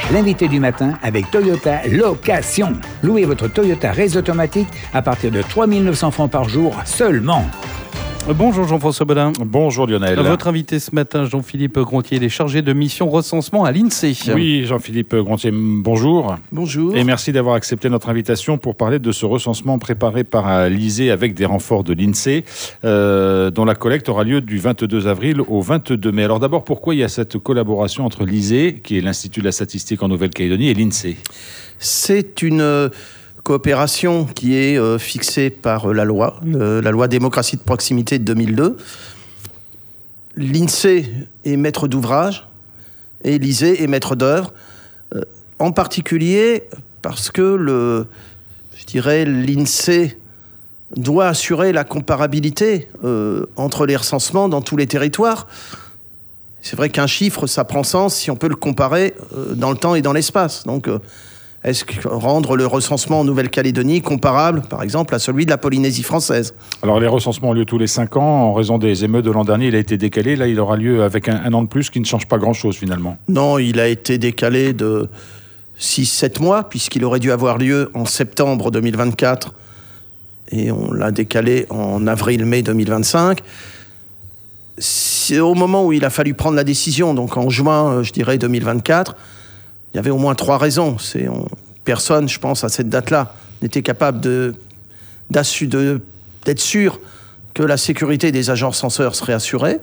l'invité du matin avec Toyota Location. Louez votre Toyota Race automatique à partir de 3 900 francs par jour seulement. Bonjour Jean-François Bodin. Bonjour Lionel. Votre invité ce matin, Jean-Philippe Grontier, il est chargé de mission recensement à l'INSEE. Oui, Jean-Philippe Grontier, bonjour. Bonjour. Et merci d'avoir accepté notre invitation pour parler de ce recensement préparé par l'ISEE avec des renforts de l'INSEE, dont la collecte aura lieu du 22 avril au 22 mai. Alors d'abord, pourquoi il y a cette collaboration entre l'ISEE, qui est l'Institut de la statistique en Nouvelle-Calédonie, et l'INSEE ? C'est une coopération qui est fixée par la loi démocratie de proximité de 2002. L'INSEE est maître d'ouvrage et l'ISEE est maître d'œuvre, en particulier parce que l'INSEE doit assurer la comparabilité entre les recensements dans tous les territoires. C'est vrai qu'un chiffre, ça prend sens si on peut le comparer dans le temps et dans l'espace. Donc, est-ce que rendre le recensement en Nouvelle-Calédonie comparable, par exemple, à celui de la Polynésie française ? Alors, les recensements ont lieu tous les 5 ans. En raison des émeutes de l'an dernier, il a été décalé. Là, il aura lieu avec un an de plus, qui ne change pas grand-chose, finalement. Non, il a été décalé de 6-7 mois, puisqu'il aurait dû avoir lieu en septembre 2024. Et on l'a décalé en avril-mai 2025. C'est au moment où il a fallu prendre la décision, donc en juin, 2024, il y avait au moins 3 raisons. Personne, je pense, à cette date-là, n'était capable d'être sûr que la sécurité des agents recenseurs serait assurée.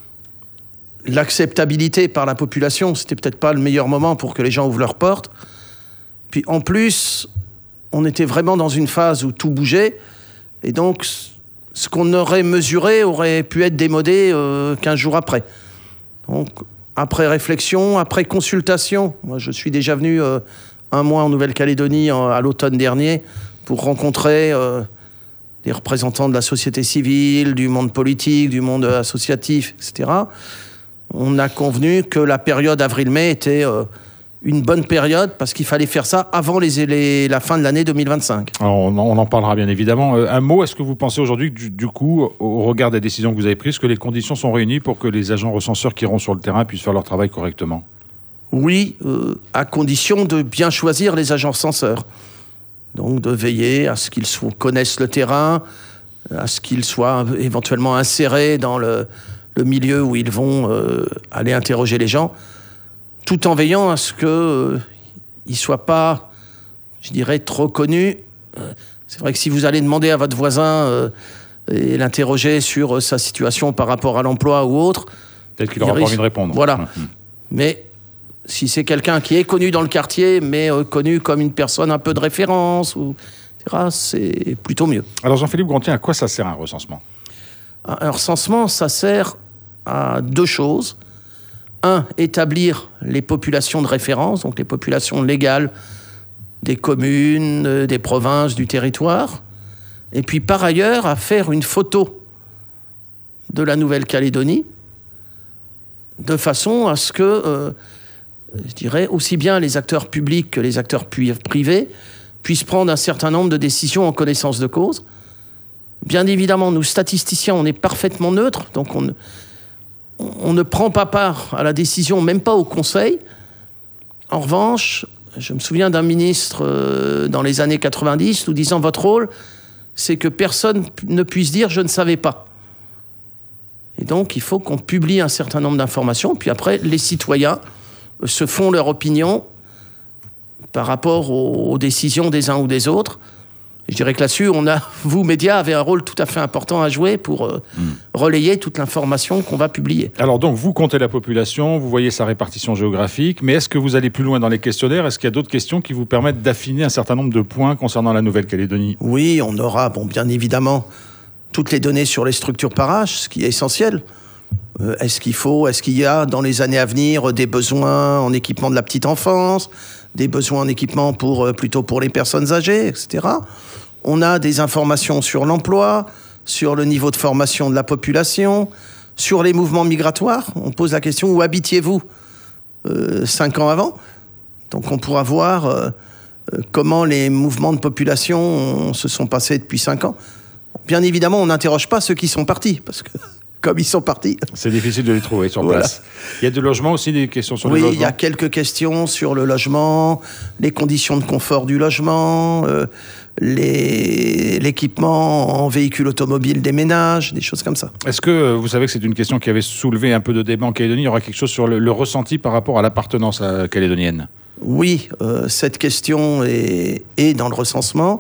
L'acceptabilité par la population, c'était peut-être pas le meilleur moment pour que les gens ouvrent leurs portes. Puis en plus, on était vraiment dans une phase où tout bougeait. Et donc, ce qu'on aurait mesuré aurait pu être démodé 15 jours après. Donc, après réflexion, après consultation, moi je suis déjà venu 1 mois en Nouvelle-Calédonie à l'automne dernier pour rencontrer des représentants de la société civile, du monde politique, du monde associatif, etc. On a convenu que la période avril-mai était une bonne période parce qu'il fallait faire ça avant la fin de l'année 2025. Alors, on en parlera bien évidemment. Un mot, est-ce que vous pensez aujourd'hui que du coup, au regard des décisions que vous avez prises, que les conditions sont réunies pour que les agents recenseurs qui iront sur le terrain puissent faire leur travail correctement ? Oui, à condition de bien choisir les agents recenseurs. Donc de veiller à ce qu'ils connaissent le terrain, à ce qu'ils soient éventuellement insérés dans le milieu où ils vont aller interroger les gens, tout en veillant à ce qu'ils ne soient pas, trop connus. C'est vrai que si vous allez demander à votre voisin et l'interroger sur sa situation par rapport à l'emploi ou autre... Peut-être qu'il n'aura pas envie de répondre. Voilà. Mais si c'est quelqu'un qui est connu dans le quartier, mais connu comme une personne un peu de référence, etc., c'est plutôt mieux. Alors Jean-Philippe Grontier, à quoi ça sert un recensement ? Un recensement, ça sert à 2 choses. 1, établir les populations de référence, donc les populations légales des communes, des provinces, du territoire. Et puis par ailleurs, à faire une photo de la Nouvelle-Calédonie de façon à ce que, aussi bien les acteurs publics que les acteurs privés puissent prendre un certain nombre de décisions en connaissance de cause. Bien évidemment, nous, statisticiens, on est parfaitement neutres, donc on ne prend pas part à la décision, même pas au conseil. En revanche, je me souviens d'un ministre dans les années 90 nous disant « Votre rôle, c'est que personne ne puisse dire « je ne savais pas ». Et donc, il faut qu'on publie un certain nombre d'informations. Puis après, les citoyens se font leur opinion par rapport aux décisions des uns ou des autres. Je dirais que là-dessus, vous, médias, avez un rôle tout à fait important à jouer pour relayer toute l'information qu'on va publier. Alors donc, vous comptez la population, vous voyez sa répartition géographique, mais est-ce que vous allez plus loin dans les questionnaires ? Est-ce qu'il y a d'autres questions qui vous permettent d'affiner un certain nombre de points concernant la Nouvelle-Calédonie ? Oui, on aura, bien évidemment, toutes les données sur les structures par âge, ce qui est essentiel. Est-ce qu'il y a dans les années à venir des besoins en équipement de la petite enfance, des besoins en équipement plutôt pour les personnes âgées, etc. On a des informations sur l'emploi, sur le niveau de formation de la population, sur les mouvements migratoires. On pose la question, où habitiez-vous 5 ans avant ? Donc on pourra voir comment les mouvements de population se sont passés depuis 5 ans. Bien évidemment, on n'interroge pas ceux qui sont partis, parce que comme ils sont partis. C'est difficile de les trouver sur place. Il y a du logement aussi, des questions sur le logement? Oui, il y a quelques questions sur le logement, les conditions de confort du logement, l'équipement en véhicule automobile des ménages, des choses comme ça. Est-ce que vous savez que c'est une question qui avait soulevé un peu de débat en Calédonie? Il y aura quelque chose sur le ressenti par rapport à l'appartenance calédonienne? Oui, cette question est dans le recensement.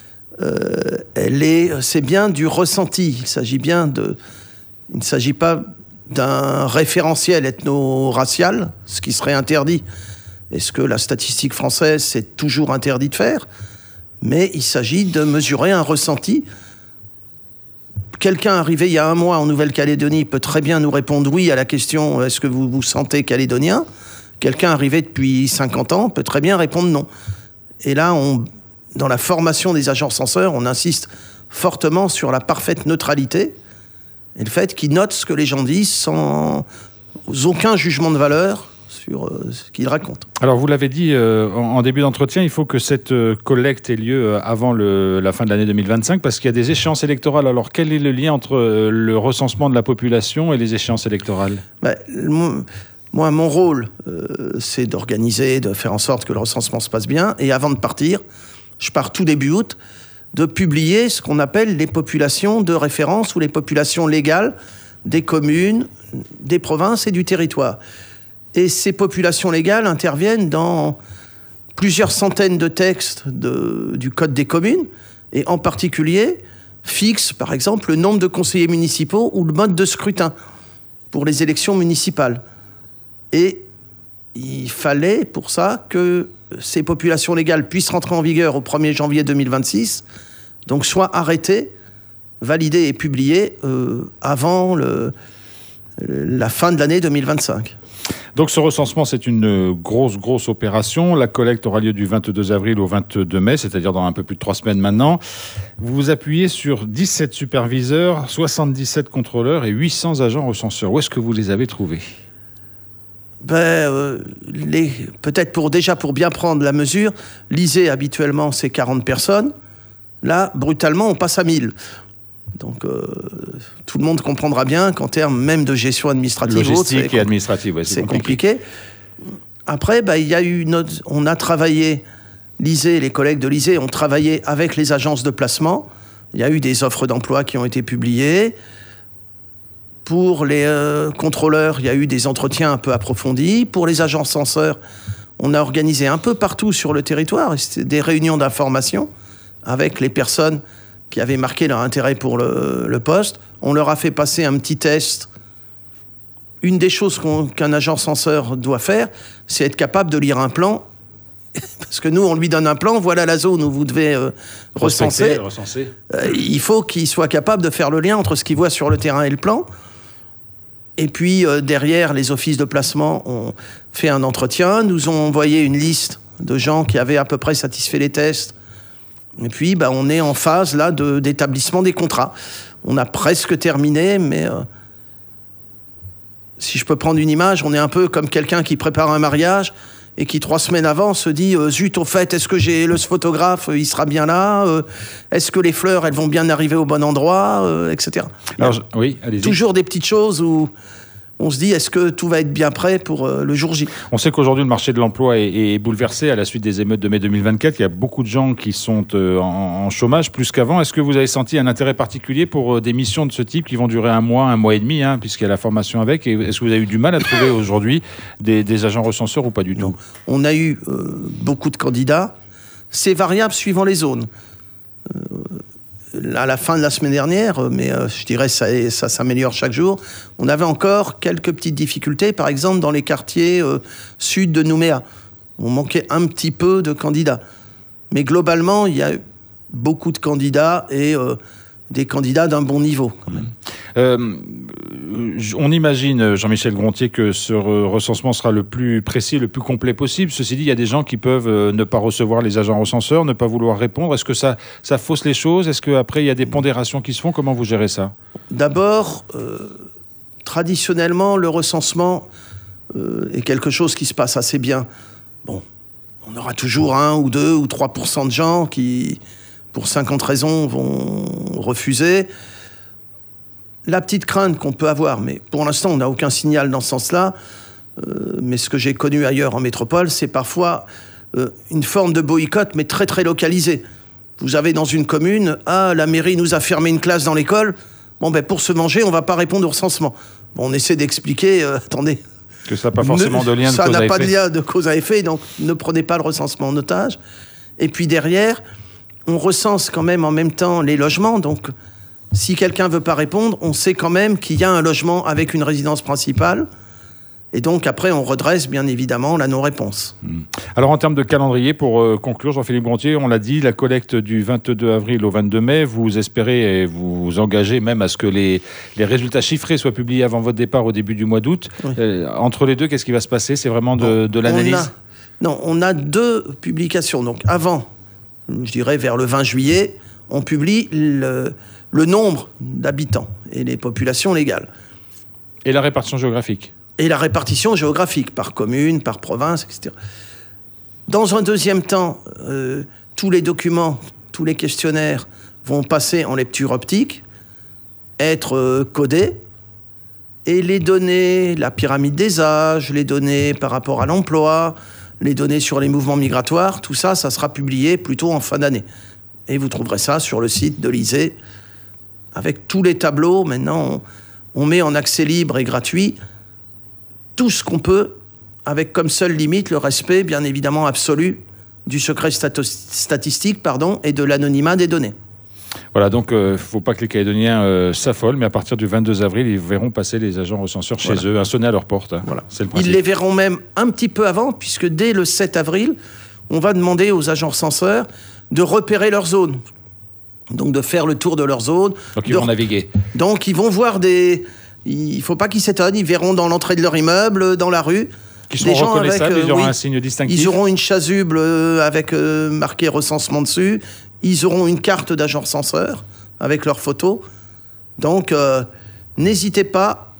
C'est bien du ressenti. Il ne s'agit pas d'un référentiel ethno-racial, ce qui serait interdit. Et ce que la statistique française c'est toujours interdit de faire. Mais il s'agit de mesurer un ressenti. Quelqu'un arrivé il y a un mois en Nouvelle-Calédonie peut très bien nous répondre oui à la question « Est-ce que vous vous sentez calédonien ?» Quelqu'un arrivé depuis 50 ans peut très bien répondre non. Et là, dans la formation des agents censeurs, on insiste fortement sur la parfaite neutralité et le fait qu'ils notent ce que les gens disent sans aucun jugement de valeur sur ce qu'ils racontent. Alors, vous l'avez dit en début d'entretien, il faut que cette collecte ait lieu avant la fin de l'année 2025 parce qu'il y a des échéances électorales. Alors, quel est le lien entre le recensement de la population et les échéances électorales? Moi, mon rôle, c'est d'organiser, de faire en sorte que le recensement se passe bien. Et avant de partir, je pars tout début août, de publier ce qu'on appelle les populations de référence ou les populations légales des communes, des provinces et du territoire. Et ces populations légales interviennent dans plusieurs centaines de textes du Code des communes, et en particulier fixent, par exemple, le nombre de conseillers municipaux ou le mode de scrutin pour les élections municipales. Et il fallait, pour ça, que ces populations légales puissent rentrer en vigueur au 1er janvier 2026, donc soient arrêtées, validées et publiées avant la fin de l'année 2025. Donc ce recensement, c'est une grosse opération. La collecte aura lieu du 22 avril au 22 mai, c'est-à-dire dans un peu plus de 3 semaines maintenant. Vous vous appuyez sur 17 superviseurs, 77 contrôleurs et 800 agents recenseurs. Où est-ce que vous les avez trouvés ? Peut-être pour bien prendre la mesure, l'ISEE habituellement c'est 40 personnes. Là, brutalement, on passe à 1000. Donc, tout le monde comprendra bien qu'en termes même de gestion administrative, logistique et administrative, ouais, c'est compliqué. Après, on a travaillé, l'ISEE, les collègues de l'ISEE ont travaillé avec les agences de placement. Il y a eu des offres d'emploi qui ont été publiées. Pour les contrôleurs, il y a eu des entretiens un peu approfondis. Pour les agents censeurs, on a organisé un peu partout sur le territoire des réunions d'information avec les personnes qui avaient marqué leur intérêt pour le poste. On leur a fait passer un petit test. Une des choses qu'un agent censeur doit faire, c'est être capable de lire un plan. Parce que nous, on lui donne un plan, voilà la zone où vous devez recenser. Il faut qu'il soit capable de faire le lien entre ce qu'il voit sur le terrain et le plan. Et puis, derrière, les offices de placement ont fait un entretien, nous ont envoyé une liste de gens qui avaient à peu près satisfait les tests. Et puis, on est en phase là d'établissement des contrats. On a presque terminé, mais si je peux prendre une image, on est un peu comme quelqu'un qui prépare un mariage et qui 3 semaines avant se dit zut, au fait, est-ce que j'ai le photographe, il sera bien là, est-ce que les fleurs, elles vont bien arriver au bon endroit, etc. Alors, oui, allez-y. Toujours des petites choses où on se dit, est-ce que tout va être bien prêt pour le jour J ? On sait qu'aujourd'hui, le marché de l'emploi est bouleversé à la suite des émeutes de mai 2024. Il y a beaucoup de gens qui sont en chômage plus qu'avant. Est-ce que vous avez senti un intérêt particulier pour des missions de ce type qui vont durer 1 mois et demi, puisqu'il y a la formation avec ? Et est-ce que vous avez eu du mal à trouver aujourd'hui des agents recenseurs ou pas du tout ? On a eu beaucoup de candidats. C'est variable suivant les zones. À la fin de la semaine dernière, mais je dirais ça s'améliore chaque jour, on avait encore quelques petites difficultés, par exemple dans les quartiers sud de Nouméa. On manquait un petit peu de candidats. Mais globalement, il y a beaucoup de candidats et des candidats d'un bon niveau quand même. On imagine, Jean-Michel Grontier, que ce recensement sera le plus précis, le plus complet possible. Ceci dit, il y a des gens qui peuvent ne pas recevoir les agents recenseurs, ne pas vouloir répondre. Est-ce que ça fausse les choses ? Est-ce qu'après, il y a des pondérations qui se font ? Comment vous gérez ça ? D'abord, traditionnellement, le recensement est quelque chose qui se passe assez bien. Bon, on aura toujours 1 ou 2 ou 3% de gens qui, pour 50 raisons, vont refuser. la petite crainte qu'on peut avoir, mais pour l'instant, on n'a aucun signal dans ce sens-là, mais ce que j'ai connu ailleurs en métropole, c'est parfois une forme de boycott, mais très, très localisé. Vous avez dans une commune, la mairie nous a fermé une classe dans l'école, pour se venger, on ne va pas répondre au recensement. On essaie d'expliquer, attendez... Que ça n'a pas forcément de lien de cause à effet. Ça n'a pas de lien de cause à effet, donc ne prenez pas le recensement en otage. Et puis derrière, on recense quand même en même temps les logements, donc si quelqu'un ne veut pas répondre, on sait quand même qu'il y a un logement avec une résidence principale. Et donc, après, on redresse, bien évidemment, la non-réponse. Alors, en termes de calendrier, pour conclure, Jean-Philippe Gontier, on l'a dit, la collecte du 22 avril au 22 mai, vous espérez et vous vous engagez même à ce que les résultats chiffrés soient publiés avant votre départ au début du mois d'août. Oui. Entre les deux, qu'est-ce qui va se passer? C'est vraiment de l'analyse? On a 2 publications. Donc, avant, je dirais vers le 20 juillet, on publie le nombre d'habitants et les populations légales. Et la répartition géographique? Et la répartition géographique, par commune, par province, etc. Dans un deuxième temps, tous les documents, tous les questionnaires vont passer en lecture optique, être codés, et les données, la pyramide des âges, les données par rapport à l'emploi, les données sur les mouvements migratoires, tout ça, ça sera publié plutôt en fin d'année. Et vous trouverez ça sur le site de l'ISEE, avec tous les tableaux. Maintenant, on met en accès libre et gratuit tout ce qu'on peut, avec comme seule limite le respect, bien évidemment, absolu du secret statistique et de l'anonymat des données. Voilà, donc il ne faut pas que les Calédoniens s'affolent, mais à partir du 22 avril, ils verront passer les agents recenseurs chez eux, sonner à leur porte. Voilà. C'est le principe. Ils les verront même un petit peu avant, puisque dès le 7 avril, on va demander aux agents recenseurs de repérer leur zone. Donc de faire le tour de leur zone. Donc ils vont naviguer. Donc ils vont voir des... Il ne faut pas qu'ils s'étonnent, ils verront dans l'entrée de leur immeuble, dans la rue... Qui seront reconnaissables, ils auront un signe distinctif. Ils auront une chasuble avec marqué recensement dessus. Ils auront une carte d'agent recenseur avec leur photo. Donc, n'hésitez pas,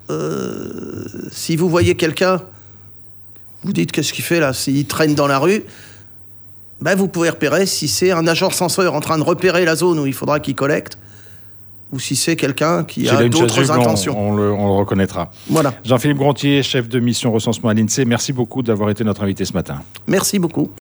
si vous voyez quelqu'un, vous dites qu'est-ce qu'il fait là, s'il traîne dans la rue, vous pouvez repérer si c'est un agent recenseur en train de repérer la zone où il faudra qu'il collecte, ou si c'est quelqu'un qui a d'autres intentions. On le reconnaîtra. Voilà. Jean-Philippe Gontier, chef de mission recensement à l'INSEE, merci beaucoup d'avoir été notre invité ce matin. Merci beaucoup.